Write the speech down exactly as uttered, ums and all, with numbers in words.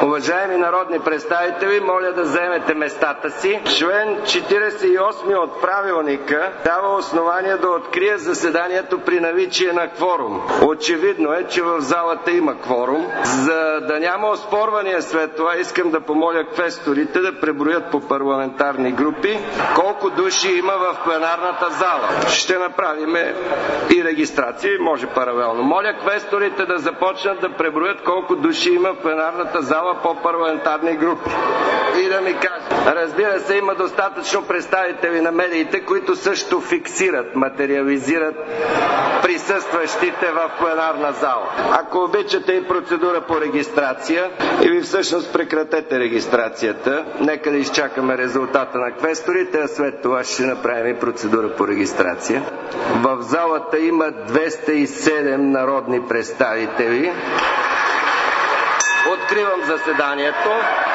Уважаеми народни представители, моля да заемете местата си. Член четиридесет и осми от правилника дава основание да открие заседанието при наличие на кворум. Очевидно е, че в залата има кворум. За да няма оспорвания след това, искам да помоля квесторите да преброят по парламентарни групи колко души има в пленарната зала. Ще направим и регистрация, може паралелно. Моля квесторите да започнат да преброят колко души има в пленарната зала по парламентарни групи. И да ми кажат. Разбира се, има достатъчно представители на медиите, които също фиксират, материализират присъстващите в пленарна зала. Ако обичате и процедура по регистрация, или всъщност прекратете регистрацията. Нека да изчакаме резултата на квесторите, а след това ще направим и процедура по регистрация. В залата има двеста и седем народни представители. Откривам заседанието.